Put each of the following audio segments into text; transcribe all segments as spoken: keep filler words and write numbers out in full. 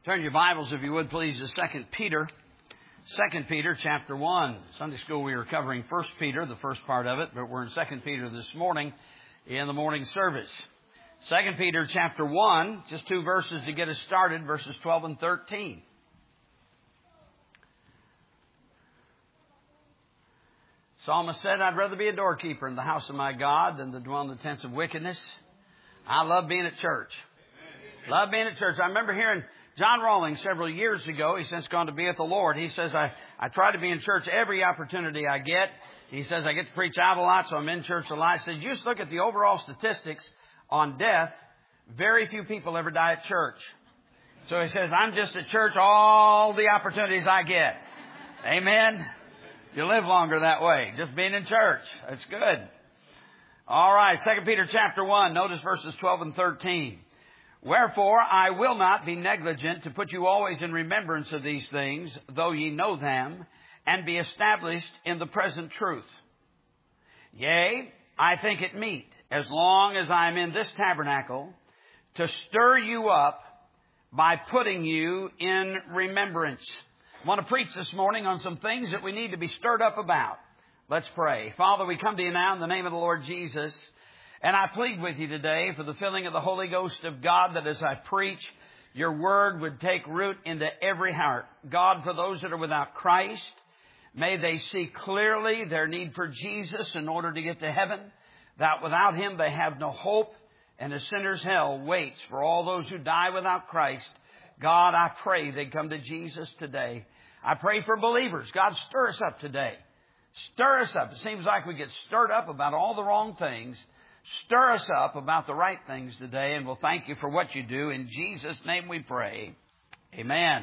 Turn your Bibles, if you would, please, to Second Peter. Second Peter, chapter one. Sunday school, we were covering First Peter, the first part of it, but we're in Second Peter this morning in the morning service. Second Peter, chapter one, just two verses to get us started, verses twelve and thirteen. Psalmist said, I'd rather be a doorkeeper in the house of my God than to dwell in the tents of wickedness. I love being at church. Love being at church. I remember hearing John Rawlings several years ago. He's since gone to be with the Lord. He says, I, I try to be in church every opportunity I get. He says, I get to preach out a lot, so I'm in church a lot. He says, you just look at the overall statistics on death. Very few people ever die at church. So he says, I'm just at church all the opportunities I get. Amen. You live longer that way, just being in church. That's good. All right, Second Peter chapter one, notice verses twelve and thirteen. Wherefore I will not be negligent to put you always in remembrance of these things, though ye know them, and be established in the present truth. Yea, I think it meet, as long as I am in this tabernacle, to stir you up by putting you in remembrance. I want to preach this morning on some things that we need to be stirred up about. Let's pray. Father, we come to you now in the name of the Lord Jesus. And I plead with you today for the filling of the Holy Ghost of God, that as I preach, your word would take root into every heart. God, for those that are without Christ, may they see clearly their need for Jesus in order to get to heaven, that without Him they have no hope, and a sinner's hell waits for all those who die without Christ. God, I pray they come to Jesus today. I pray for believers. God, stir us up today. Stir us up. It seems like we get stirred up about all the wrong things. Stir us up about the right things today, and we'll thank you for what you do. In Jesus' name we pray. Amen.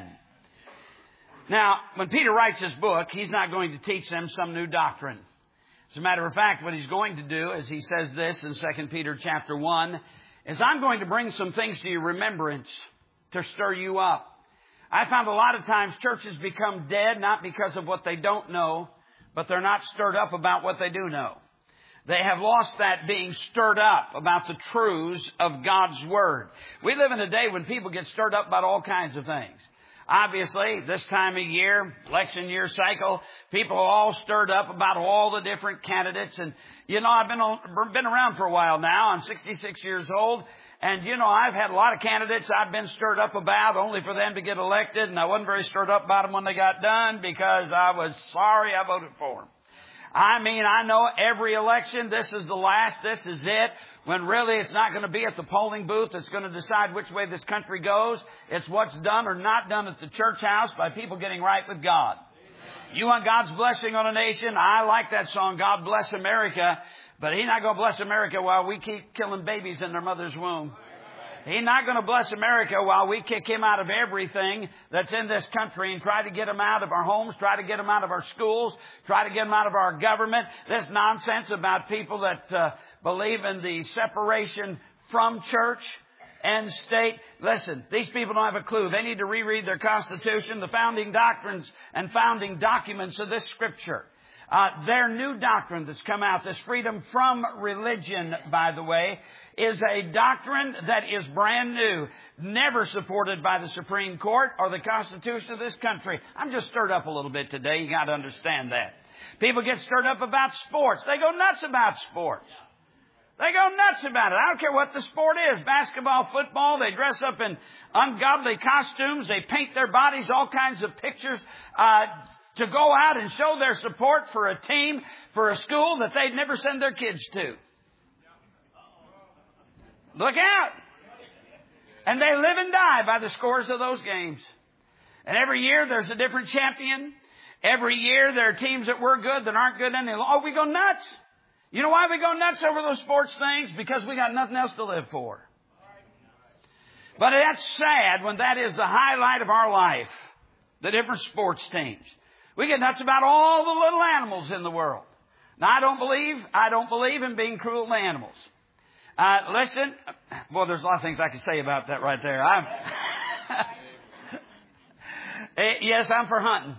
Now, when Peter writes this book, he's not going to teach them some new doctrine. As a matter of fact, what he's going to do, as he says this in Second Peter chapter one, is I'm going to bring some things to your remembrance to stir you up. I found a lot of times churches become dead not because of what they don't know, but they're not stirred up about what they do know. They have lost that being stirred up about the truths of God's Word. We live in a day when people get stirred up about all kinds of things. Obviously, this time of year, election year cycle, people are all stirred up about all the different candidates. And, you know, I've been been around for a while now. I'm sixty-six years old. And, you know, I've had a lot of candidates I've been stirred up about only for them to get elected. And I wasn't very stirred up about them when they got done because I was sorry I voted for them. I mean, I know every election, this is the last, this is it, when really it's not going to be at the polling booth that's going to decide which way this country goes. It's what's done or not done at the church house by people getting right with God. You want God's blessing on a nation? I like that song, God Bless America, but He's not going to bless America while we keep killing babies in their mother's womb. He's not going to bless America while we kick Him out of everything that's in this country and try to get Him out of our homes, try to get Him out of our schools, try to get Him out of our government. This nonsense about people that uh, believe in the separation from church and state. Listen, these people don't have a clue. They need to reread their Constitution, the founding doctrines and founding documents of this Scripture. Uh, their new doctrine that's come out, this freedom from religion, by the way, is a doctrine that is brand new, never supported by the Supreme Court or the Constitution of this country. I'm just stirred up a little bit today. You got to understand that. People get stirred up about sports. They go nuts about sports. They go nuts about it. I don't care what the sport is. Basketball, football, they dress up in ungodly costumes. They paint their bodies, all kinds of pictures, uh, to go out and show their support for a team, for a school that they'd never send their kids to. Look out. And they live and die by the scores of those games. And every year there's a different champion. Every year there are teams that were good that aren't good any longer. Oh, we go nuts. You know why we go nuts over those sports things? Because we got nothing else to live for. But that's sad when that is the highlight of our life. The different sports teams. We get nuts about all the little animals in the world. Now, I don't believe, I don't believe in being cruel to animals. Uh, listen, well, there's a lot of things I could say about that right there. I'm yes, I'm for hunting.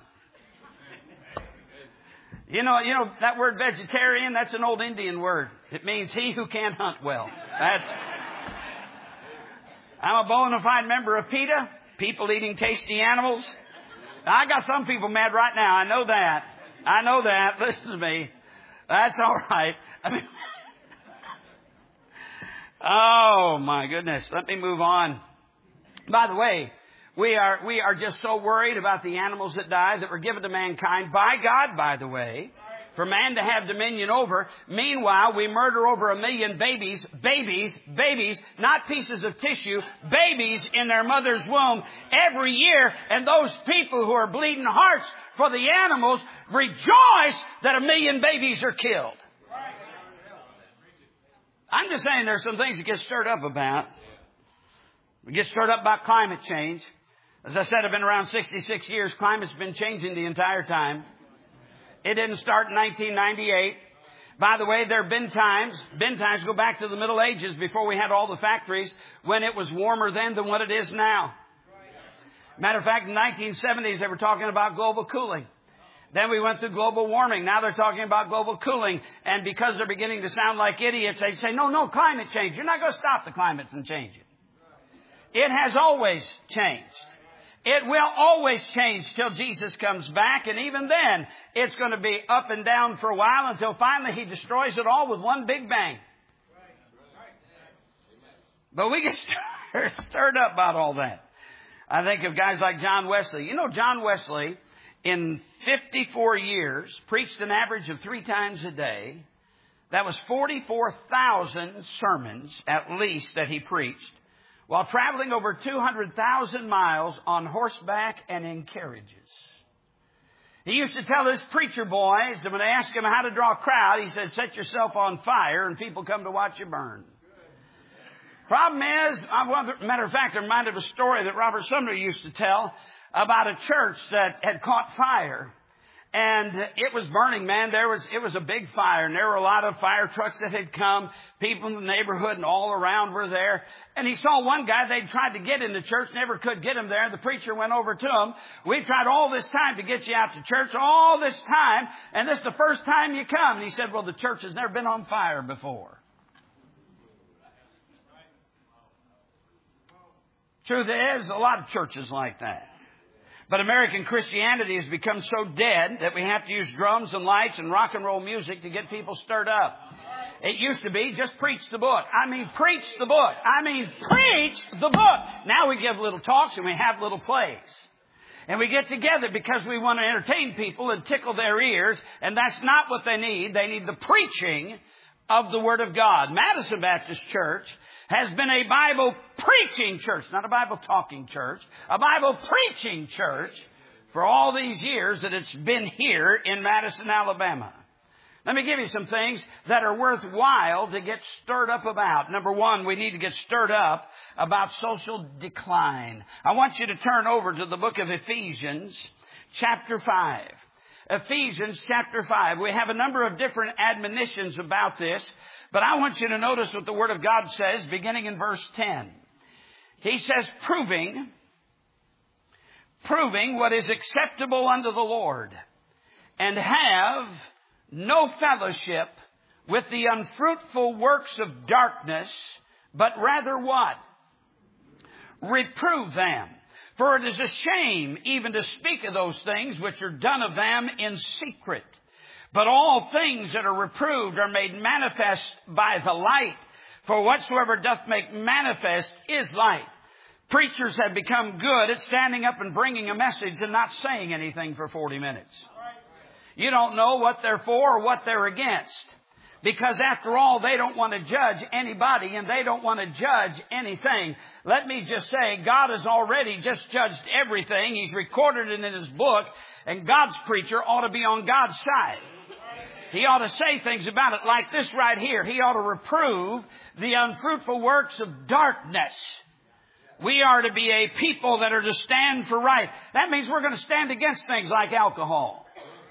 You know, you know that word vegetarian, that's an old Indian word. It means he who can hunt well. That's I'm a bona fide member of PETA. People eating tasty animals. I got some people mad right now. I know that. I know that. Listen to me. That's all right. I mean, oh my goodness. Let me move on. By the way, we are, we are just so worried about the animals that die that were given to mankind by God, by the way, for man to have dominion over. Meanwhile, we murder over a million babies, babies, babies, not pieces of tissue, babies in their mother's womb every year. And those people who are bleeding hearts for the animals rejoice that a million babies are killed. I'm just saying there's some things that get stirred up about. We get stirred up about climate change. As I said, I've been around sixty-six years. Climate's been changing the entire time. It didn't start in nineteen ninety-eight. By the way, there have been times, been times, go back to the Middle Ages before we had all the factories, when it was warmer then than what it is now. Matter of fact, in the nineteen seventies, they were talking about global cooling. Then we went through global warming. Now they're talking about global cooling. And because they're beginning to sound like idiots, they say, no, no, climate change. You're not going to stop the climate from changing. It has always changed. It will always change till Jesus comes back. And even then, it's going to be up and down for a while until finally He destroys it all with one big bang. But we get stirred up about all that. I think of guys like John Wesley. You know, John Wesley, in fifty-four years, preached an average of three times a day. That was forty-four thousand sermons, at least, that he preached, while traveling over two hundred thousand miles on horseback and in carriages. He used to tell his preacher boys that when they asked him how to draw a crowd, he said, set yourself on fire and people come to watch you burn. Problem is, matter of fact, I'm reminded of a story that Robert Sumner used to tell about a church that had caught fire. And it was burning, man. There was, it was a big fire, and there were a lot of fire trucks that had come. People in the neighborhood and all around were there. And he saw one guy they'd tried to get in the church, never could get him there. The preacher went over to him. We've tried all this time to get you out to church, all this time, and this is the first time you come. And he said, well, the church has never been on fire before. Truth is, a lot of churches like that. But American Christianity has become so dead that we have to use drums and lights and rock and roll music to get people stirred up. It used to be just preach the book. I mean, preach the book. I mean, preach the book. Now we give little talks and we have little plays. And we get together because we want to entertain people and tickle their ears. And that's not what they need. They need the preaching of the Word of God. Madison Baptist Church has been a Bible preaching church, not a Bible talking church, a Bible preaching church for all these years that it's been here in Madison, Alabama. Let me give you some things that are worthwhile to get stirred up about. Number one, we need to get stirred up about social decline. I want you to turn over to the book of Ephesians, chapter five. Ephesians chapter five. We have a number of different admonitions about this, but I want you to notice what the Word of God says, beginning in verse ten. He says, proving, proving what is acceptable unto the Lord, and have no fellowship with the unfruitful works of darkness, but rather what? Reprove them. For it is a shame even to speak of those things which are done of them in secret. But all things that are reproved are made manifest by the light. For whatsoever doth make manifest is light. Preachers have become good at standing up and bringing a message and not saying anything for forty minutes. You don't know what they're for or what they're against. Because after all, they don't want to judge anybody and they don't want to judge anything. Let me just say, God has already just judged everything. He's recorded it in His book, and God's preacher ought to be on God's side. He ought to say things about it like this right here. He ought to reprove the unfruitful works of darkness. We are to be a people that are to stand for right. That means we're going to stand against things like alcohol.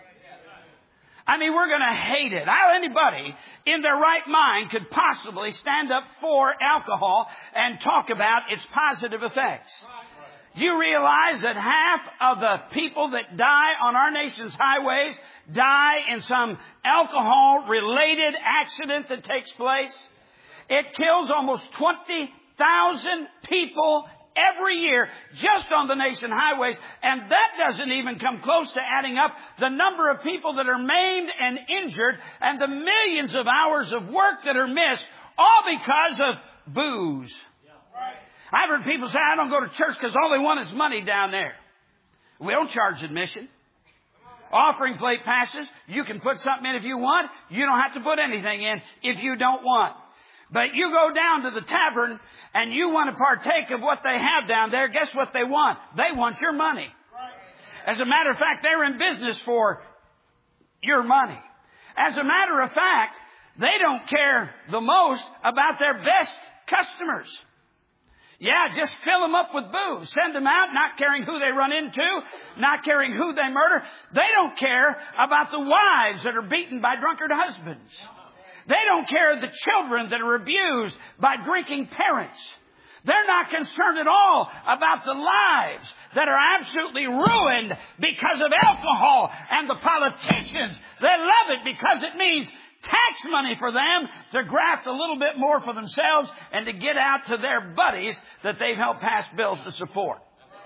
I mean, we're going to hate it. How anybody in their right mind could possibly stand up for alcohol and talk about its positive effects? Do you realize that half of the people that die on our nation's highways die in some alcohol-related accident that takes place? It kills almost twenty thousand people every year just on the nation highways. And that doesn't even come close to adding up the number of people that are maimed and injured and the millions of hours of work that are missed, all because of booze. I've heard people say, I don't go to church because all they want is money down there. We don't charge admission. Offering plate passes, you can put something in if you want. You don't have to put anything in if you don't want. But you go down to the tavern and you want to partake of what they have down there, guess what they want? They want your money. As a matter of fact, they're in business for your money. As a matter of fact, they don't care the most about their best customers. Yeah, just fill them up with booze. Send them out, not caring who they run into, not caring who they murder. They don't care about the wives that are beaten by drunkard husbands. They don't care the children that are abused by drinking parents. They're not concerned at all about the lives that are absolutely ruined because of alcohol and the politicians. They love it because it means tax money for them to graft a little bit more for themselves and to get out to their buddies that they've helped pass bills to support.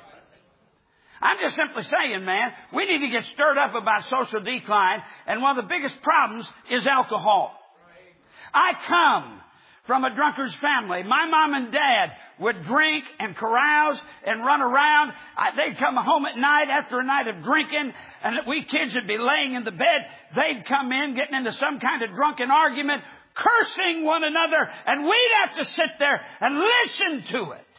I'm just simply saying, man, we need to get stirred up about social decline, and one of the biggest problems is alcohol. I come from a drunkard's family. My mom and dad would drink and carouse and run around. I, they'd come home at night after a night of drinking, and we kids would be laying in the bed. They'd come in getting into some kind of drunken argument, cursing one another, and we'd have to sit there and listen to it.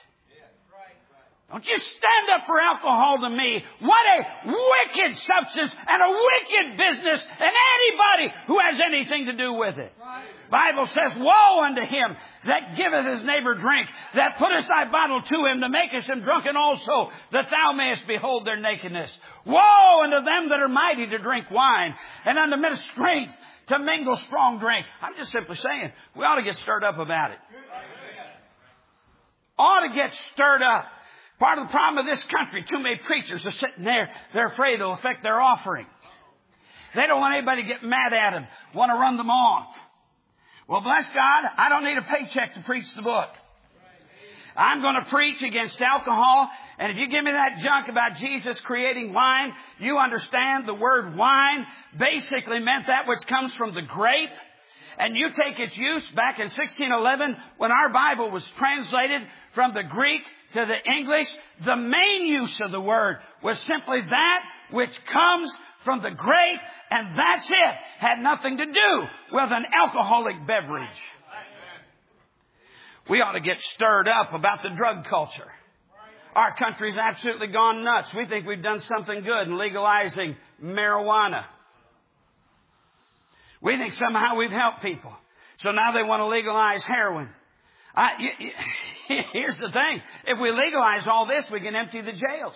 Don't you stand up for alcohol to me. What a wicked substance and a wicked business, and anybody who has anything to do with it. Bible says, woe unto him that giveth his neighbor drink, that putteth thy bottle to him to maketh him drunken also, that thou mayest behold their nakedness. Woe unto them that are mighty to drink wine, and unto men of strength to mingle strong drink. I'm just simply saying, we ought to get stirred up about it. Ought to get stirred up. Part of the problem of this country, too many preachers are sitting there. They're afraid it'll affect their offering. They don't want anybody to get mad at them, want to run them off. Well, bless God, I don't need a paycheck to preach the book. I'm going to preach against alcohol. And if you give me that junk about Jesus creating wine, you understand the word wine basically meant that which comes from the grape. And you take its use back in sixteen eleven when our Bible was translated from the Greek to the English. The main use of the word was simply that which comes from the grape, and that's it. Had nothing to do with an alcoholic beverage. We ought to get stirred up about the drug culture. Our country's absolutely gone nuts. We think we've done something good in legalizing marijuana. We think somehow we've helped people. So now they want to legalize heroin. Uh, you, you, here's the thing. If we legalize all this, we can empty the jails.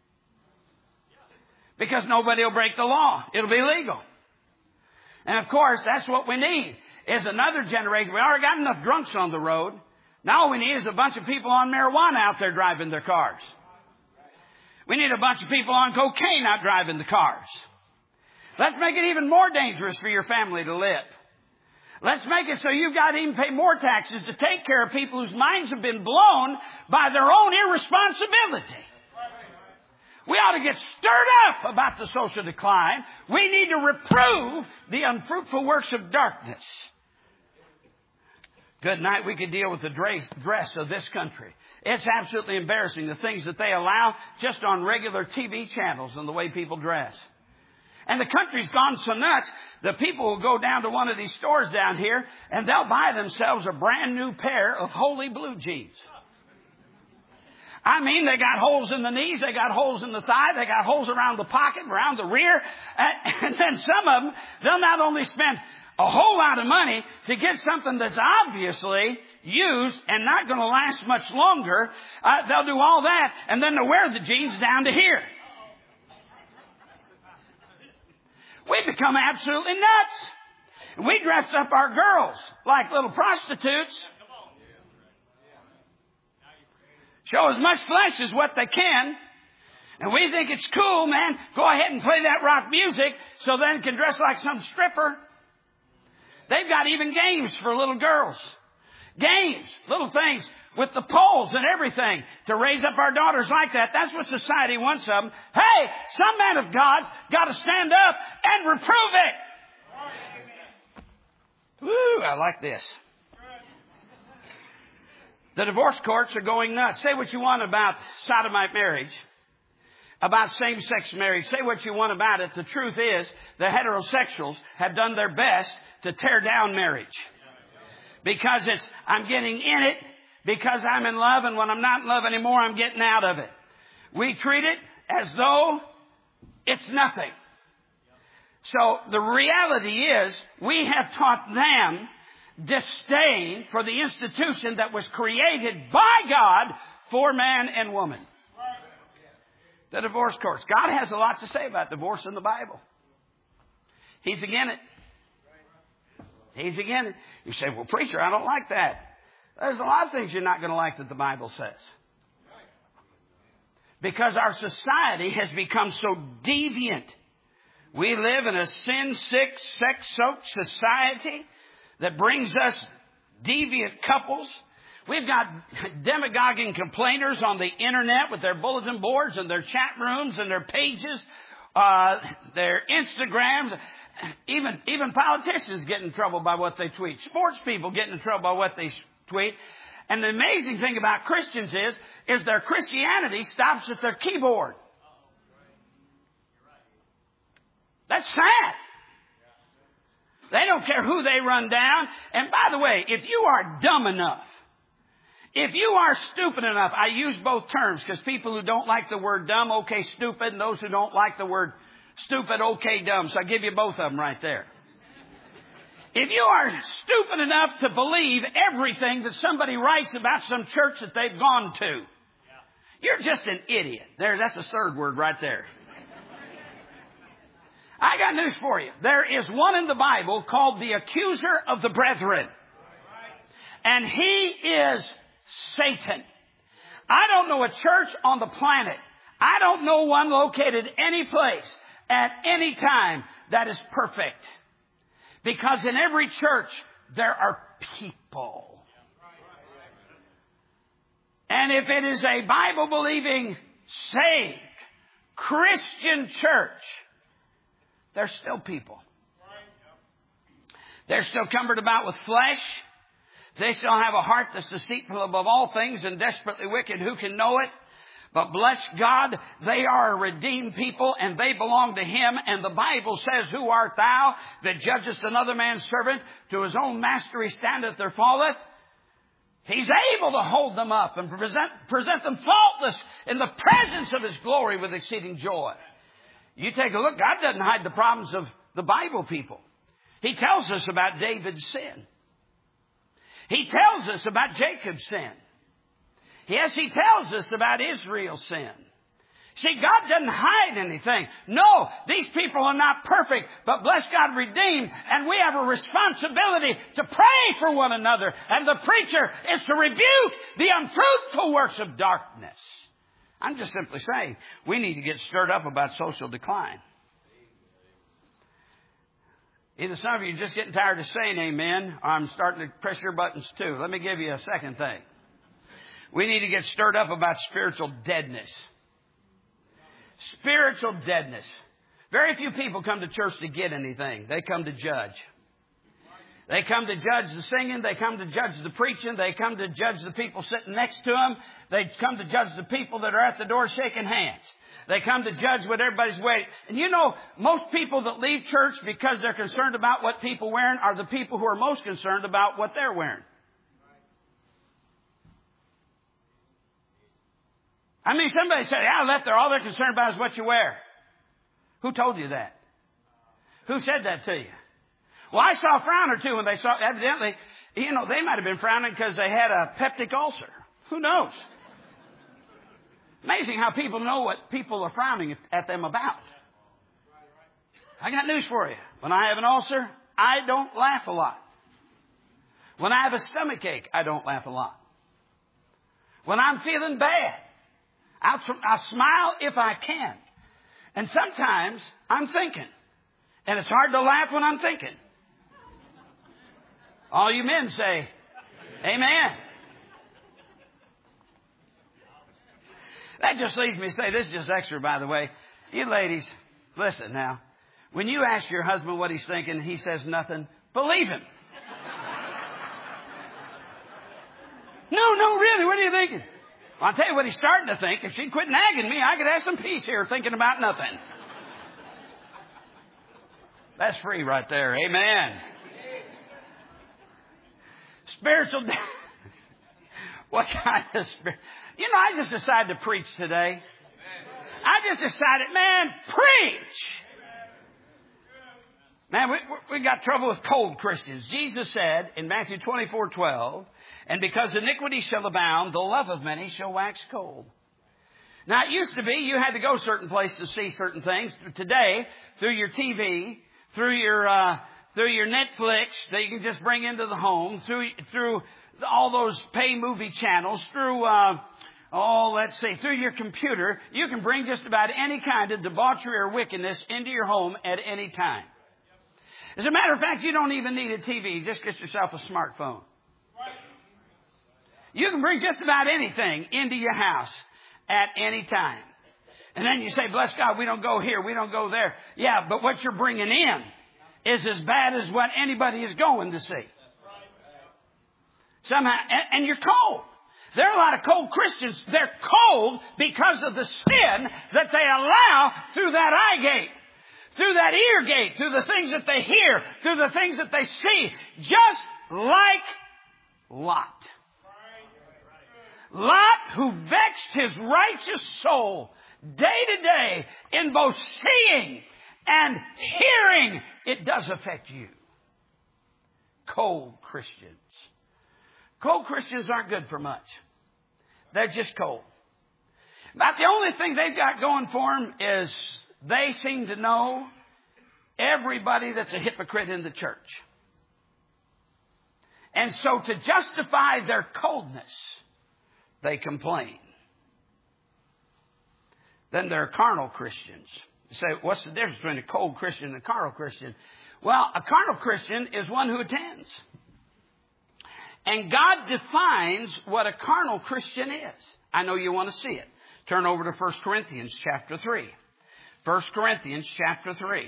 Because nobody will break the law. It'll be legal. And of course, that's what we need, is another generation. We already got enough drunks on the road. Now all we need is a bunch of people on marijuana out there driving their cars. We need a bunch of people on cocaine out driving the cars. Let's make it even more dangerous for your family to live. Let's make it so you've got to even pay more taxes to take care of people whose minds have been blown by their own irresponsibility. We ought to get stirred up about the social decline. We need to reprove the unfruitful works of darkness. Good night, we could deal with the dress of this country. It's absolutely embarrassing, the things that they allow just on regular T V channels and the way people dress. And the country's gone so nuts, the people will go down to one of these stores down here and they'll buy themselves a brand new pair of holy blue jeans. I mean, they got holes in the knees, they got holes in the thigh, they got holes around the pocket, around the rear. And, and then some of them, they'll not only spend a whole lot of money to get something that's obviously used and not going to last much longer. Uh, they'll do all that, and then they'll wear the jeans down to here. We become absolutely nuts. We dress up our girls like little prostitutes. Show as much flesh as what they can. And we think it's cool, man. Go ahead and play that rock music so then can dress like some stripper. They've got even games for little girls. Games, little things with the poles and everything to raise up our daughters like that. That's what society wants of them. Hey, some man of God's got to stand up and reprove it. Woo, I like this. The divorce courts are going nuts. Say what you want about sodomite marriage, about same-sex marriage. Say what you want about it. The truth is, the heterosexuals have done their best to tear down marriage. Because it's, I'm getting in it because I'm in love, and when I'm not in love anymore, I'm getting out of it. We treat it as though it's nothing. So the reality is, we have taught them disdain for the institution that was created by God for man and woman. The divorce courts. God has a lot to say about divorce in the Bible. He's against it. He's against it. You say, well, preacher, I don't like that. There's a lot of things you're not going to like that the Bible says. Because our society has become so deviant. We live in a sin-sick, sex-soaked society that brings us deviant couples. We've got demagoguing complainers on the internet with their bulletin boards and their chat rooms and their pages, uh, their Instagrams. Even, even politicians get in trouble by what they tweet. Sports people get in trouble by what they tweet. And the amazing thing about Christians is, is their Christianity stops at their keyboard. That's sad. They don't care who they run down. And by the way, if you are dumb enough, if you are stupid enough, I use both terms because people who don't like the word dumb, okay, stupid, and those who don't like the word stupid, okay, dumb. So I give you both of them right there. If you are stupid enough to believe everything that somebody writes about some church that they've gone to, you're just an idiot. There, that's a third word right there. I got news for you. There is one in the Bible called the accuser of the brethren. And he is Satan. I don't know a church on the planet. I don't know one located any place at any time that is perfect. Because in every church, there are people. And if it is a Bible-believing, saved, Christian church, there's still people. They're still cumbered about with flesh. They still have a heart that's deceitful above all things and desperately wicked. Who can know it? But bless God, they are a redeemed people and they belong to Him. And the Bible says, who art thou that judgest another man's servant? To his own master he standeth or falleth. He's able to hold them up and present, present them faultless in the presence of His glory with exceeding joy. You take a look, God doesn't hide the problems of the Bible people. He tells us about David's sin. He tells us about Jacob's sin. Yes, He tells us about Israel's sin. See, God doesn't hide anything. No, these people are not perfect, but bless God, redeemed. And we have a responsibility to pray for one another. And the preacher is to rebuke the unfruitful works of darkness. I'm just simply saying we need to get stirred up about social decline. Either some of you are just getting tired of saying amen, or I'm starting to press your buttons too. Let me give you a second thing. We need to get stirred up about spiritual deadness. Spiritual deadness. Very few people come to church to get anything. They come to judge. They come to judge the singing. They come to judge the preaching. They come to judge the people sitting next to them. They come to judge the people that are at the door shaking hands. They come to judge what everybody's wearing. And you know, most people that leave church because they're concerned about what people are wearing are the people who are most concerned about what they're wearing. I mean, somebody said, yeah, I left there. All they're concerned about is what you wear. Who told you that? Who said that to you? Well, I saw a frown or two when they saw, evidently, you know, they might have been frowning because they had a peptic ulcer. Who knows? Amazing how people know what people are frowning at them about. I got news for you. When I have an ulcer, I don't laugh a lot. When I have a stomach ache, I don't laugh a lot. When I'm feeling bad, I'll, I'll smile if I can. And sometimes I'm thinking. And it's hard to laugh when I'm thinking. All you men say, Amen. That just leads me to say, this is just extra, by the way. You ladies, listen now. When you ask your husband what he's thinking, he says nothing, believe him. No, no, really, what are you thinking? Well, I'll tell you what he's starting to think. If she'd quit nagging me, I could have some peace here thinking about nothing. That's free right there. Amen. Spiritual. What kind of spirit? You know, I just decided to preach today. I just decided, man, preach. Man, we, we got trouble with cold Christians. Jesus said in Matthew twenty-four twelve, and because iniquity shall abound, the love of many shall wax cold. Now, it used to be you had to go certain places to see certain things. Today, through your T V, through your uh, through your Netflix that you can just bring into the home, through through all those pay movie channels, through uh, oh, let's see, through your computer, you can bring just about any kind of debauchery or wickedness into your home at any time. As a matter of fact, you don't even need a T V. Just get yourself a smartphone. You can bring just about anything into your house at any time. And then you say, bless God, we don't go here, we don't go there. Yeah, but what you're bringing in is as bad as what anybody is going to see. Somehow, and, and you're cold. There are a lot of cold Christians. They're cold because of the sin that they allow through that eye gate, through that ear gate, through the things that they hear, through the things that they see. Just like Lot. Lot, who vexed his righteous soul day to day in both seeing and hearing. It does affect you. Cold Christians. Cold Christians aren't good for much. They're just cold. About the only thing they've got going for them is they seem to know everybody that's a hypocrite in the church. And so to justify their coldness, they complain. Then there are carnal Christians. You say, what's the difference between a cold Christian and a carnal Christian? Well, a carnal Christian is one who attends. And God defines what a carnal Christian is. I know you want to see it. Turn over to First Corinthians chapter three. First Corinthians chapter three.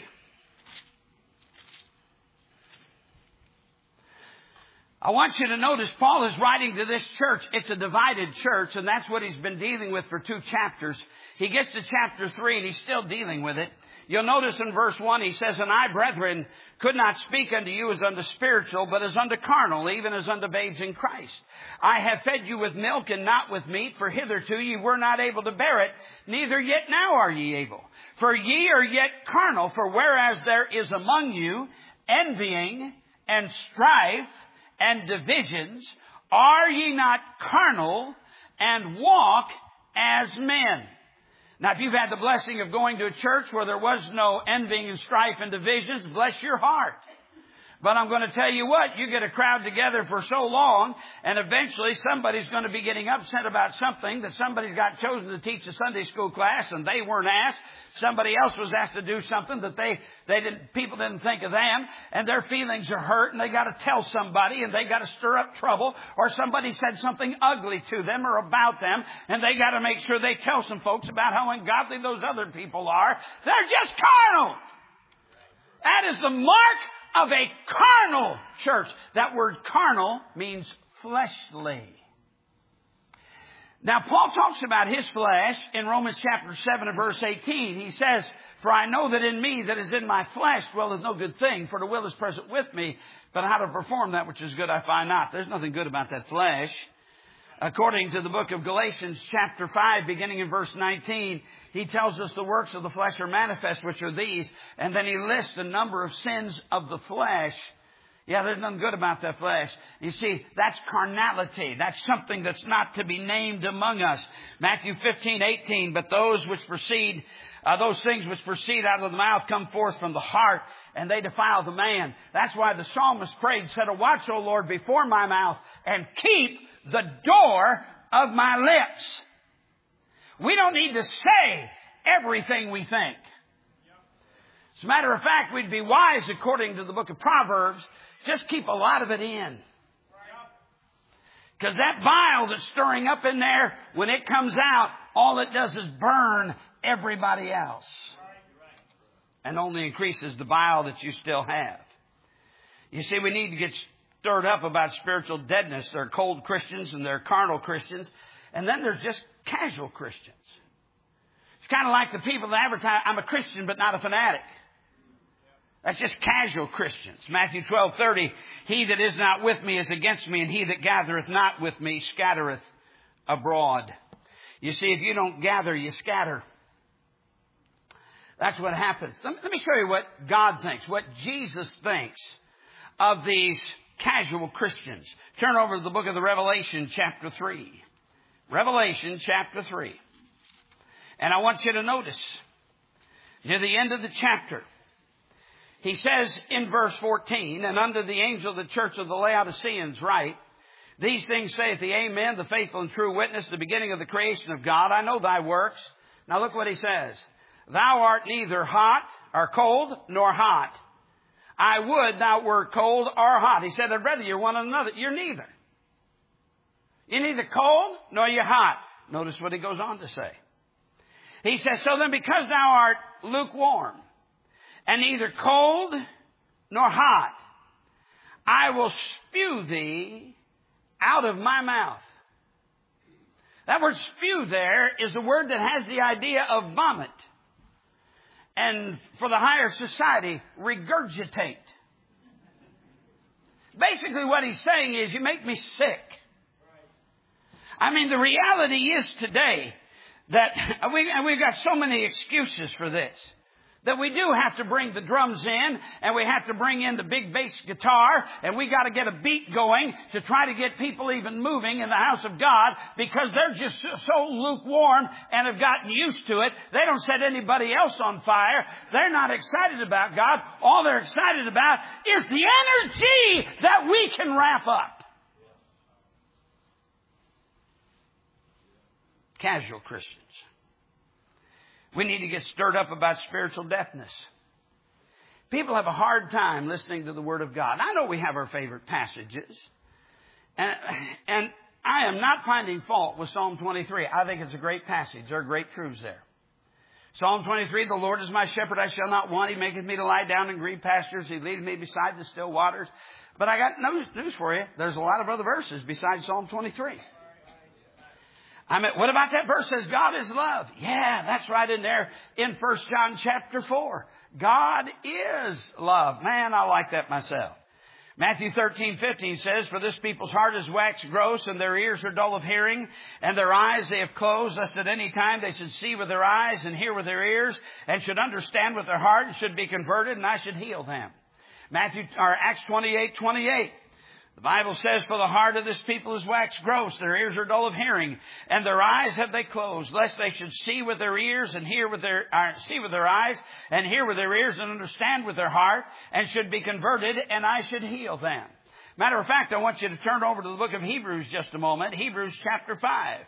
I want you to notice Paul is writing to this church. It's a divided church, and that's what he's been dealing with for two chapters. He gets to chapter three, and he's still dealing with it. You'll notice in verse one, he says, and I, brethren, could not speak unto you as unto spiritual, but as unto carnal, even as unto babes in Christ. I have fed you with milk and not with meat, for hitherto ye were not able to bear it, neither yet now are ye able. For ye are yet carnal, for whereas there is among you envying and strife and divisions, are ye not carnal and walk as men? Now, if you've had the blessing of going to a church where there was no envying and strife and divisions, bless your heart. But I'm going to tell you what, you get a crowd together for so long, and eventually somebody's going to be getting upset about something that somebody's got chosen to teach a Sunday school class, and they weren't asked. Somebody else was asked to do something that they, they didn't, people didn't think of them, and their feelings are hurt, and they got to tell somebody, and they got to stir up trouble, or somebody said something ugly to them or about them, and they got to make sure they tell some folks about how ungodly those other people are. They're just carnal. That is the mark of a carnal church. That word carnal means fleshly. Now, Paul talks about his flesh in Romans chapter seven and verse eighteen. He says, for I know that in me that is in my flesh dwelleth no good thing, for the will is present with me, but how to perform that which is good I find not. There's nothing good about that flesh. According to the book of Galatians chapter five, beginning in verse nineteen, he tells us the works of the flesh are manifest, which are these. And then he lists a number of sins of the flesh. Yeah, there's nothing good about that flesh. You see, that's carnality. That's something that's not to be named among us. Matthew fifteen, eighteen, but those which proceed, uh, those things which proceed out of the mouth come forth from the heart, and they defile the man. That's why the psalmist prayed, said, watch, O Lord, before my mouth, and keep the door of my lips. We don't need to say everything we think. As a matter of fact, we'd be wise, according to the book of Proverbs, just keep a lot of it in. Because that bile that's stirring up in there, when it comes out, all it does is burn everybody else. And only increases the bile that you still have. You see, we need to get stirred up about spiritual deadness. There are cold Christians and there are carnal Christians. And then there's just casual Christians. It's kind of like the people that advertise, I'm a Christian but not a fanatic. That's just casual Christians. Matthew twelve thirty, he that is not with me is against me, and he that gathereth not with me scattereth abroad. You see, if you don't gather, you scatter. That's what happens. Let me show you what God thinks, what Jesus thinks of these casual Christians. Turn over to the book of the Revelation, chapter three. Revelation, chapter three. And I want you to notice, near the end of the chapter, he says in verse fourteen, and unto the angel of the church of the Laodiceans write, these things saith the Amen, the faithful and true witness, the beginning of the creation of God. I know thy works. Now look what he says. Thou art neither hot or cold nor hot. I would thou wert cold or hot. He said, I'd rather you're one another. You're neither. You're neither cold nor you're hot. Notice what he goes on to say. He says, so then because thou art lukewarm and neither cold nor hot, I will spew thee out of my mouth. That word spew there is a word that has the idea of vomit. And for the higher society, regurgitate. Basically what he's saying is, you make me sick. I mean, the reality is today that we, and we've got so many excuses for this. That we do have to bring the drums in, and we have to bring in the big bass guitar, and we got to get a beat going to try to get people even moving in the house of God, because they're just so lukewarm and have gotten used to it. They don't set anybody else on fire. They're not excited about God. All they're excited about is the energy that we can wrap up. Casual Christians. We need to get stirred up about spiritual deafness. People have a hard time listening to the Word of God. I know we have our favorite passages. And, and I am not finding fault with Psalm twenty-three. I think it's a great passage. There are great truths there. Psalm twenty-three, the Lord is my shepherd, I shall not want. He maketh me to lie down in green pastures. He leadeth me beside the still waters. But I got news, news for you. There's a lot of other verses besides Psalm twenty-three. I mean, what about that verse says God is love? Yeah, that's right in there in First John chapter four. God is love. Man, I like that myself. Matthew thirteen fifteen says, for this people's heart is waxed gross, and their ears are dull of hearing, and their eyes they have closed, lest at any time they should see with their eyes and hear with their ears, and should understand with their heart, and should be converted, and I should heal them. Matthew or Acts twenty-eight twenty-eight. The Bible says, for the heart of this people is waxed gross, their ears are dull of hearing, and their eyes have they closed, lest they should see with their ears and hear with their uh, see with their eyes, and hear with their ears and understand with their heart, and should be converted, and I should heal them. Matter of fact, I want you to turn over to the book of Hebrews just a moment. Hebrews chapter five.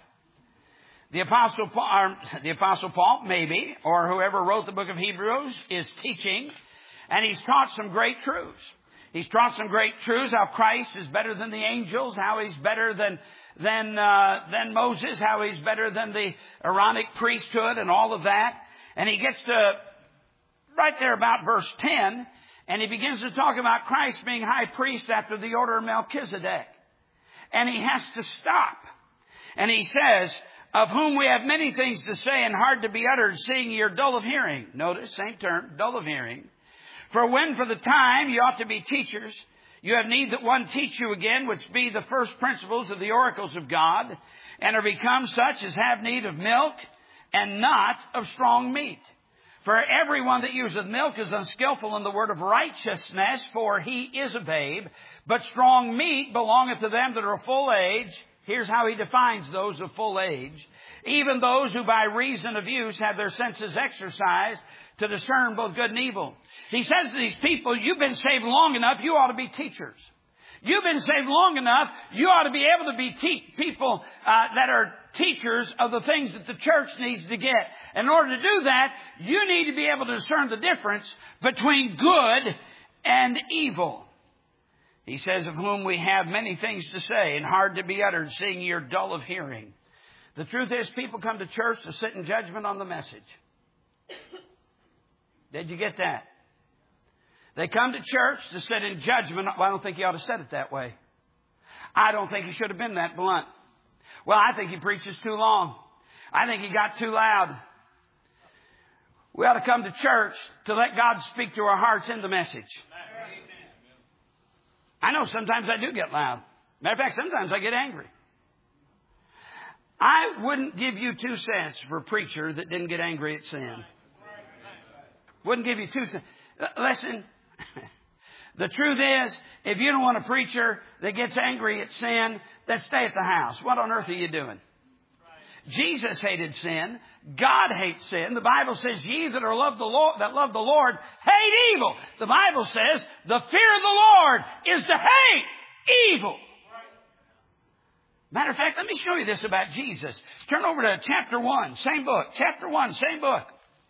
The Apostle Paul, or the Apostle Paul, maybe, or whoever wrote the book of Hebrews, is teaching, and he's taught some great truths. He's taught some great truths, how Christ is better than the angels, how he's better than than uh, than Moses, how he's better than the Aaronic priesthood and all of that. And he gets to right there about verse ten, and he begins to talk about Christ being high priest after the order of Melchizedek. And he has to stop. And he says, of whom we have many things to say and hard to be uttered, seeing ye are dull of hearing. Notice, same term, dull of hearing. For when for the time you ought to be teachers, you have need that one teach you again, which be the first principles of the oracles of God, and are become such as have need of milk, and not of strong meat. For everyone that useth milk is unskillful in the word of righteousness, for he is a babe. But strong meat belongeth to them that are of full age. Here's how he defines those of full age. Even those who by reason of use have their senses exercised to discern both good and evil. He says to these people, you've been saved long enough, you ought to be teachers. You've been saved long enough, you ought to be able to be te- people uh, that are teachers of the things that the church needs to get. In order to do that, you need to be able to discern the difference between good and evil. He says, of whom we have many things to say and hard to be uttered, seeing you're dull of hearing. The truth is, people come to church to sit in judgment on the message. Did you get that? They come to church to sit in judgment. Well, I don't think he ought to said it that way. I don't think he should have been that blunt. Well, I think he preaches too long. I think he got too loud. We ought to come to church to let God speak to our hearts in the message. I know sometimes I do get loud. Matter of fact, sometimes I get angry. I wouldn't give you two cents for a preacher that didn't get angry at sin. Wouldn't give you two cents. Listen, the truth is, if you don't want a preacher that gets angry at sin, then stay at the house. What on earth are you doing? Jesus hated sin. God hates sin. The Bible says, ye that are love the Lord, that love the Lord, hate evil. The Bible says, the fear of the Lord is to hate evil. Matter of fact, let me show you this about Jesus. Turn over to chapter one, same book. Chapter one, same book.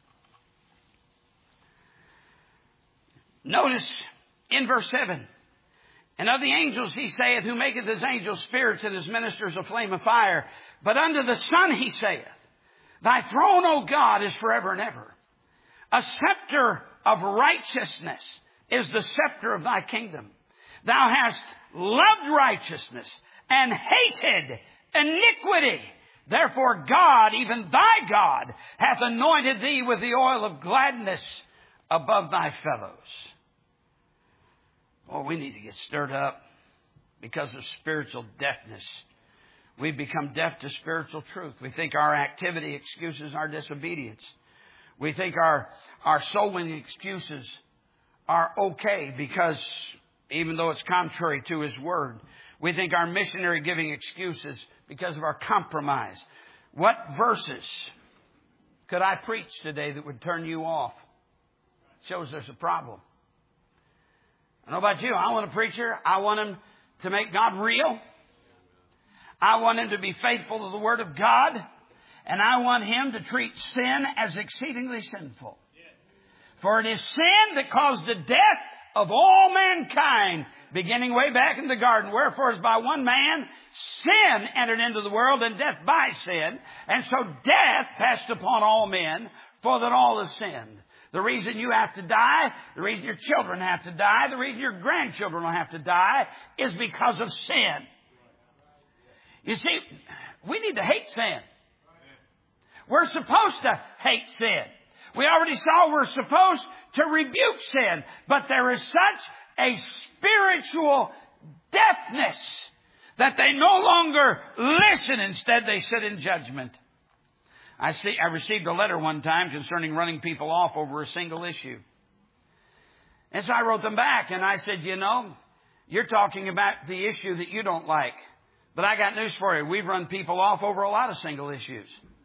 Notice in verse seven. And of the angels he saith, who maketh his angels spirits and his ministers a flame of fire. But unto the Son he saith, thy throne, O God, is forever and ever. A scepter of righteousness is the scepter of thy kingdom. Thou hast loved righteousness and hated iniquity. Therefore God, even thy God, hath anointed thee with the oil of gladness above thy fellows. Oh, we need to get stirred up because of spiritual deafness. We've become deaf to spiritual truth. We think our activity excuses our disobedience. We think our, our soul winning excuses are okay because even though it's contrary to His Word. We think our missionary giving excuses because of our compromise. What verses could I preach today that would turn you off? Shows there's a problem. I don't know about you. I want a preacher. I want him to make God real. I want him to be faithful to the Word of God. And I want him to treat sin as exceedingly sinful. For it is sin that caused the death of all mankind, beginning way back in the garden. Wherefore, as by one man, sin entered into the world, and death by sin. And so death passed upon all men, for that all have sinned. The reason you have to die, the reason your children have to die, the reason your grandchildren will have to die is because of sin. You see, we need to hate sin. We're supposed to hate sin. We already saw we're supposed to rebuke sin. But there is such a spiritual deafness that they no longer listen. Instead, they sit in judgment. I see. I received a letter one time concerning running people off over a single issue. And so I wrote them back and I said, you know, you're talking about the issue that you don't like. But I got news for you. We've run people off over a lot of single issues.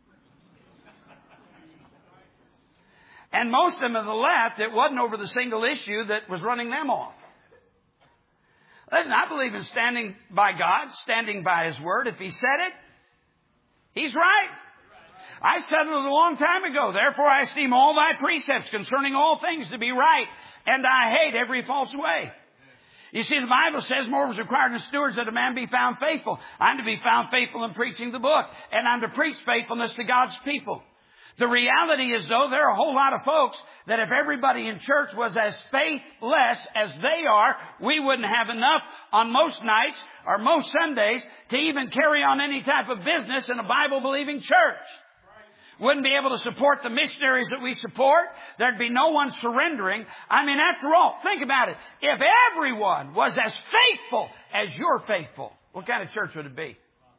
And most of them on the left, it wasn't over the single issue that was running them off. Listen, I believe in standing by God, standing by His Word. If He said it, He's right. I said it a long time ago. Therefore I esteem all thy precepts concerning all things to be right, and I hate every false way. You see, the Bible says more is required in stewards that a man be found faithful. I'm to be found faithful in preaching the book, and I'm to preach faithfulness to God's people. The reality is, though, there are a whole lot of folks that if everybody in church was as faithless as they are, we wouldn't have enough on most nights or most Sundays to even carry on any type of business in a Bible-believing church. Wouldn't be able to support the missionaries that we support. There'd be no one surrendering. I mean, after all, think about it. If everyone was as faithful as you're faithful, what kind of church would it be?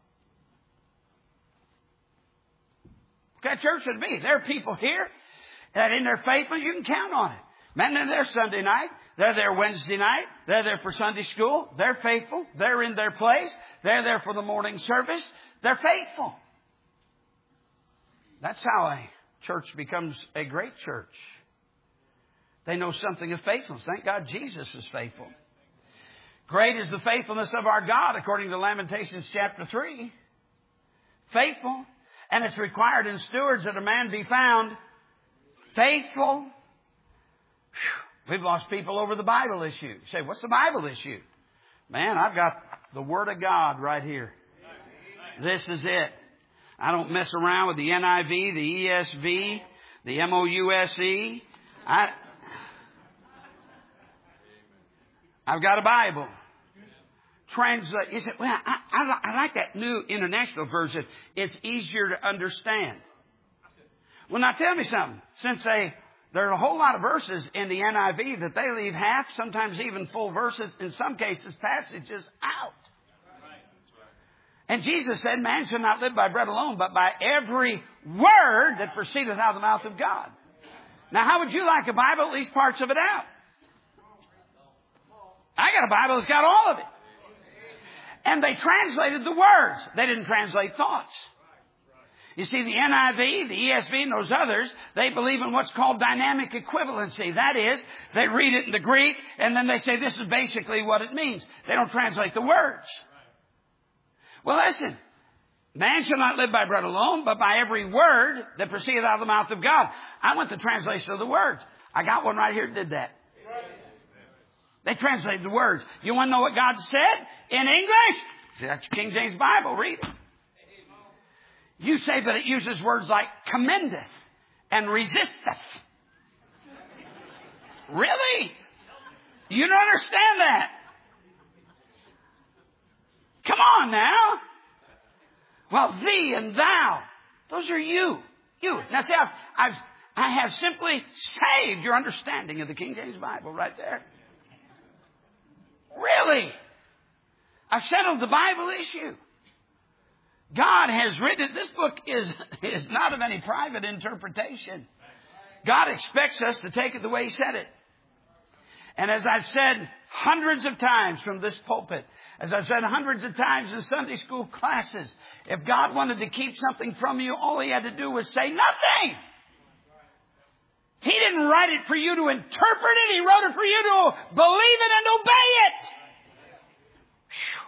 What kind of church would it be? There are people here that in their faithfulness, you can count on it. Man, they're there Sunday night. They're there Wednesday night. They're there for Sunday school. They're faithful. They're in their place. They're there for the morning service. They're faithful. That's how a church becomes a great church. They know something of faithfulness. Thank God Jesus is faithful. Great is the faithfulness of our God, according to Lamentations chapter three. Faithful. And it's required in stewards that a man be found faithful. Whew. We've lost people over the Bible issue. You say, what's the Bible issue? Man, I've got the Word of God right here. This is it. I don't mess around with the N I V, the E S V, the M O U S E. I, I've got a Bible. Translate. You say, well, I, I, I like that New International Version. It's easier to understand. Well, now tell me something. Since they, there are a whole lot of verses in the N I V that they leave half, sometimes even full verses, in some cases passages out. And Jesus said, man shall not live by bread alone, but by every word that proceedeth out of the mouth of God. Now, how would you like a Bible? At least parts of it out. I got a Bible that's got all of it. And they translated the words. They didn't translate thoughts. You see, the N I V, the E S V, and those others, they believe in what's called dynamic equivalency. That is, they read it in the Greek, and then they say this is basically what it means. They don't translate the words. Well, listen. Man shall not live by bread alone, but by every word that proceedeth out of the mouth of God. I want the translation of the words. I got one right here that did that. They translated the words. You want to know what God said in English? That's King James Bible. Read it. You say that it uses words like commendeth and resisteth. Really? You don't understand that. Come on now. Well, thee and thou, those are you. You. Now see, I've, I've, I have simply saved your understanding of the King James Bible right there. Really? I've settled the Bible issue. God has written it. This book is, is not of any private interpretation. God expects us to take it the way He said it. And as I've said hundreds of times from this pulpit, as I've said hundreds of times in Sunday school classes, if God wanted to keep something from you, all He had to do was say nothing. He didn't write it for you to interpret it. He wrote it for you to believe it and obey it. Whew.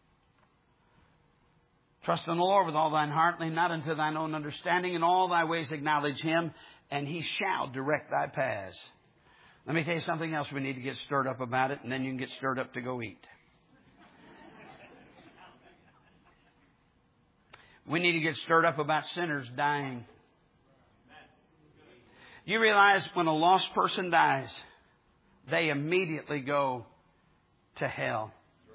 Trust in the Lord with all thine heart, lean not unto thine own understanding. In all thy ways acknowledge Him, and He shall direct thy paths. Let me tell you something else we need to get stirred up about it, and then you can get stirred up to go eat. We need to get stirred up about sinners dying. You realize when a lost person dies, they immediately go to hell.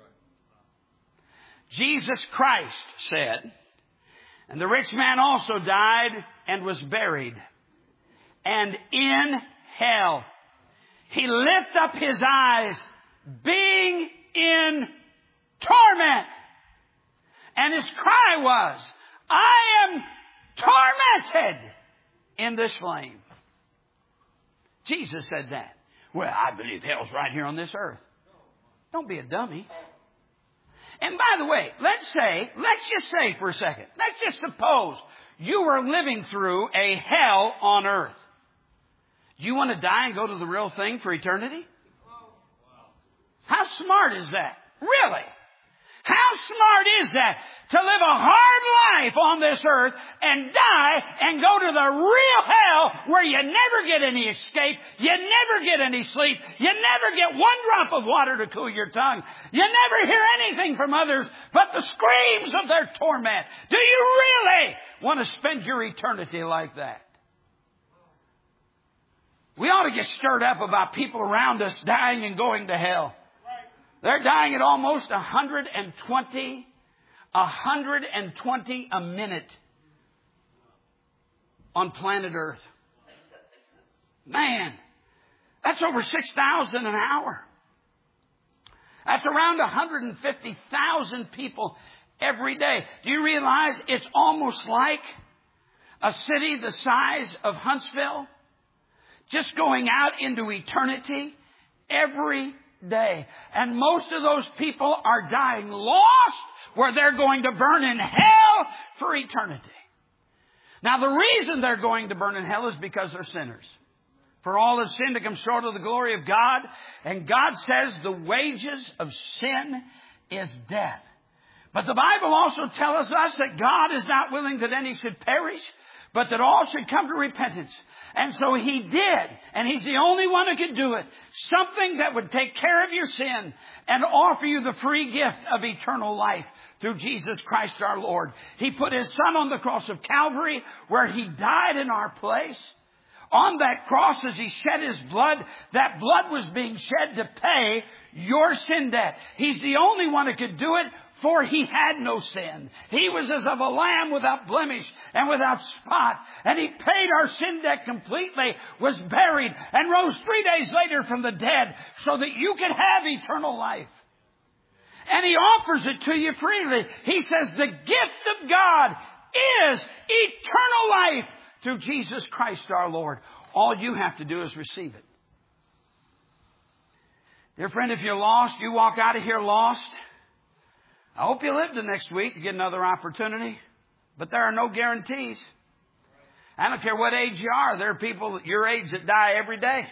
Jesus Christ said, and the rich man also died and was buried. And in hell, he lifted up his eyes, being in torment. And his cry was, I am tormented in this flame. Jesus said that. Well, I believe hell's right here on this earth. Don't be a dummy. And by the way, let's say, let's just say for a second, let's just suppose you were living through a hell on earth. You want to die and go to the real thing for eternity? How smart is that? Really? How smart is that? To live a hard life on this earth and die and go to the real hell where you never get any escape, you never get any sleep, you never get one drop of water to cool your tongue, you never hear anything from others but the screams of their torment. Do you really want to spend your eternity like that? We ought to get stirred up about people around us dying and going to hell. They're dying at almost one hundred twenty, one hundred twenty a minute on planet Earth. Man, that's over six thousand an hour. That's around one hundred fifty thousand people every day. Do you realize it's almost like a city the size of Huntsville just going out into eternity every day? And most of those people are dying lost, where they're going to burn in hell for eternity. Now, the reason they're going to burn in hell is because they're sinners. For all have sinned to come short of the glory of God. And God says the wages of sin is death. But the Bible also tells us that God is not willing that any should perish, but that all should come to repentance. And so He did, and He's the only one who could do it. Something that would take care of your sin and offer you the free gift of eternal life through Jesus Christ our Lord. He put His Son on the cross of Calvary, where He died in our place. On that cross, as He shed His blood, that blood was being shed to pay your sin debt. He's the only one who could do it, for He had no sin. He was as of a lamb without blemish and without spot. And He paid our sin debt completely, was buried, and rose three days later from the dead so that you could have eternal life. And He offers it to you freely. He says the gift of God is eternal life through Jesus Christ our Lord. All you have to do is receive it. Dear friend, if you're lost, you walk out of here lost. I hope you live the next week to get another opportunity. But there are no guarantees. I don't care what age you are. There are people your age that die every day.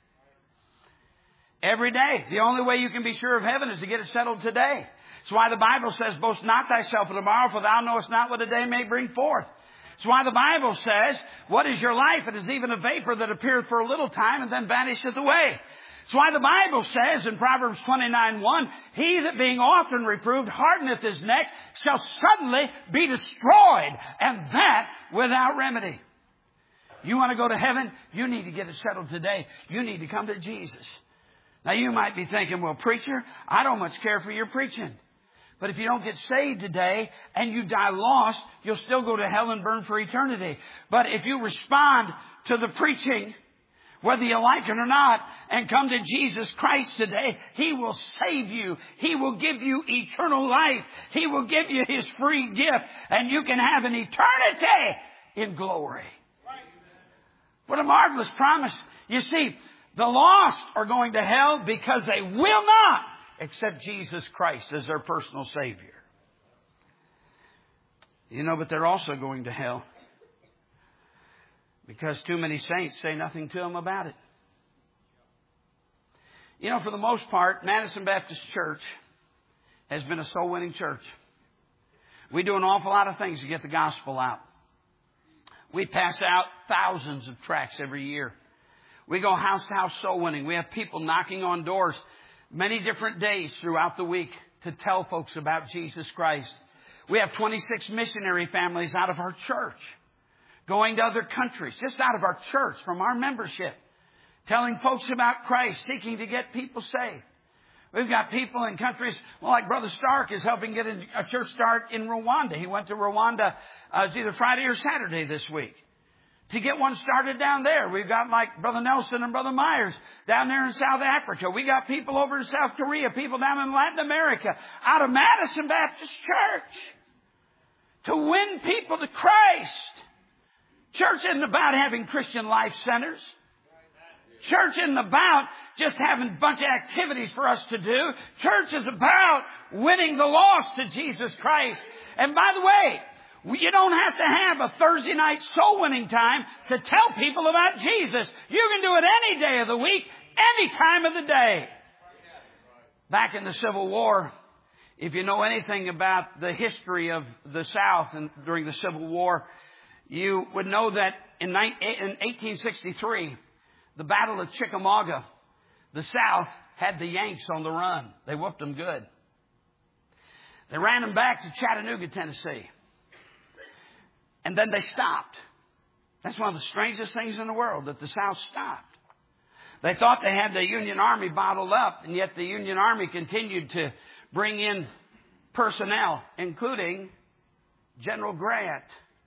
Every day. The only way you can be sure of heaven is to get it settled today. That's why the Bible says, boast not thyself of tomorrow, for thou knowest not what a day may bring forth. That's why the Bible says, what is your life? It is even a vapor that appeareth for a little time and then vanisheth away. That's why the Bible says in Proverbs twenty-nine one, he that being often reproved hardeneth his neck shall suddenly be destroyed, and that without remedy. You want to go to heaven? You need to get it settled today. You need to come to Jesus. Now you might be thinking, well, preacher, I don't much care for your preaching. But if you don't get saved today and you die lost, you'll still go to hell and burn for eternity. But if you respond to the preaching, whether you like it or not, and come to Jesus Christ today, He will save you. He will give you eternal life. He will give you His free gift, and you can have an eternity in glory. What a marvelous promise. You see, the lost are going to hell because they will not accept Jesus Christ as their personal Savior. You know, but they're also going to hell because too many saints say nothing to them about it. You know, for the most part, Madison Baptist Church has been a soul-winning church. We do an awful lot of things to get the gospel out. We pass out thousands of tracts every year. We go house to house soul winning. We have people knocking on doors many different days throughout the week to tell folks about Jesus Christ. We have twenty-six missionary families out of our church going to other countries, just out of our church, from our membership, telling folks about Christ, seeking to get people saved. We've got people in countries, well, like Brother Stark is helping get a church start in Rwanda. He went to Rwanda, uh, it's either Friday or Saturday this week, to get one started down there. We've got like Brother Nelson and Brother Myers down there in South Africa. We got people over in South Korea, people down in Latin America, out of Madison Baptist Church, to win people to Christ. Church isn't about having Christian life centers. Church isn't about just having a bunch of activities for us to do. Church is about winning the lost to Jesus Christ. And by the way, you don't have to have a Thursday night soul winning time to tell people about Jesus. You can do it any day of the week, any time of the day. Back in the Civil War, if you know anything about the history of the South and during the Civil War, you would know that in eighteen sixty-three, the Battle of Chickamauga, the South had the Yanks on the run. They whooped them good. They ran them back to Chattanooga, Tennessee. And then they stopped. That's one of the strangest things in the world, that the South stopped. They thought they had the Union Army bottled up, and yet the Union Army continued to bring in personnel, including General Grant.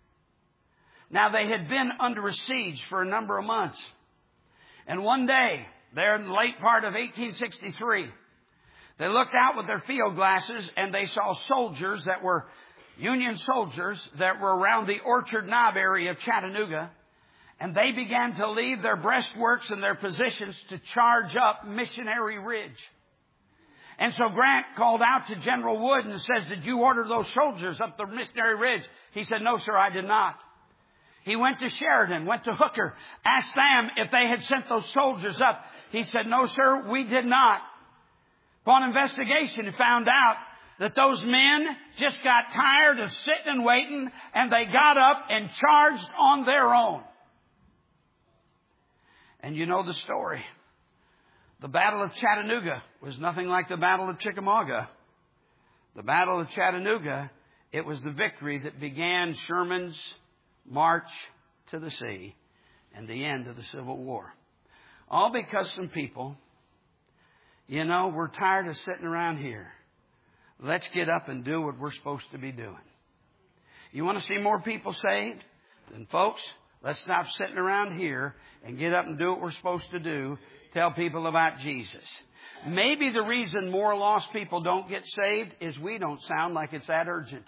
Now, they had been under a siege for a number of months. And one day, there in the late part of eighteen sixty-three, they looked out with their field glasses and they saw soldiers that were Union soldiers that were around the Orchard Knob area of Chattanooga. And they began to leave their breastworks and their positions to charge up Missionary Ridge. And so Grant called out to General Wood and says, "Did you order those soldiers up the Missionary Ridge?" He said, "No, sir, I did not." He went to Sheridan, went to Hooker, asked them if they had sent those soldiers up. He said, "No, sir, we did not." Upon investigation, he found out that those men just got tired of sitting and waiting, and they got up and charged on their own. And you know the story. The Battle of Chattanooga was nothing like the Battle of Chickamauga. The Battle of Chattanooga, it was the victory that began Sherman's march to the sea and the end of the Civil War. All because some people, you know, we're tired of sitting around here. Let's get up and do what we're supposed to be doing. You want to see more people saved? Then folks, let's stop sitting around here and get up and do what we're supposed to do. Tell people about Jesus. Maybe the reason more lost people don't get saved is we don't sound like it's that urgent.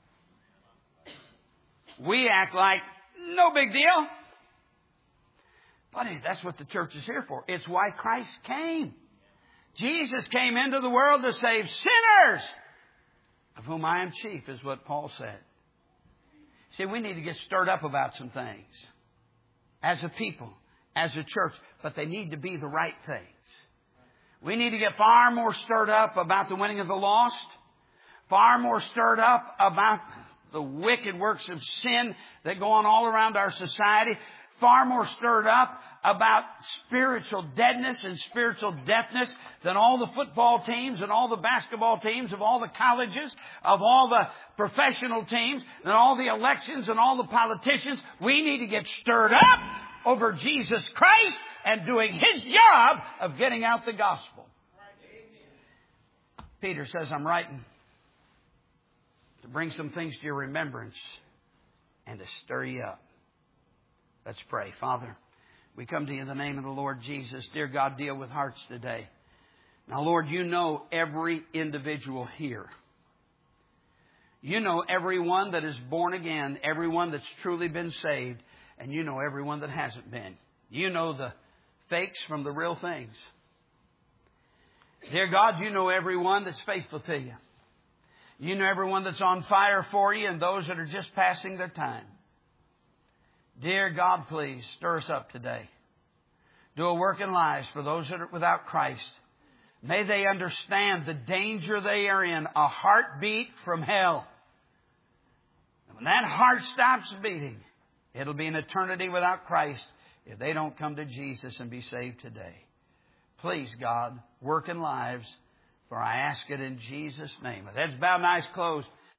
We act like no big deal. Buddy, that's what the church is here for. It's why Christ came. Jesus came into the world to save sinners, of whom I am chief, is what Paul said. See, we need to get stirred up about some things as a people, as a church, but they need to be the right things. We need to get far more stirred up about the winning of the lost, far more stirred up about the wicked works of sin that go on all around our society, far more stirred up about spiritual deadness and spiritual deafness than all the football teams and all the basketball teams of all the colleges, of all the professional teams, and all the elections and all the politicians. We need to get stirred up over Jesus Christ and doing His job of getting out the gospel. Peter says, I'm writing to bring some things to your remembrance and to stir you up. Let's pray. Father, we come to you in the name of the Lord Jesus. Dear God, deal with hearts today. Now, Lord, you know every individual here. You know everyone that is born again, everyone that's truly been saved, and you know everyone that hasn't been. You know the fakes from the real things. Dear God, you know everyone that's faithful to you. You know everyone that's on fire for you and those that are just passing their time. Dear God, please stir us up today. Do a work in lives for those that are without Christ. May they understand the danger they are in, a heartbeat from hell. And when that heart stops beating, it'll be an eternity without Christ if they don't come to Jesus and be saved today. Please, God, work in lives, for I ask it in Jesus' name. With heads bowed and eyes closed.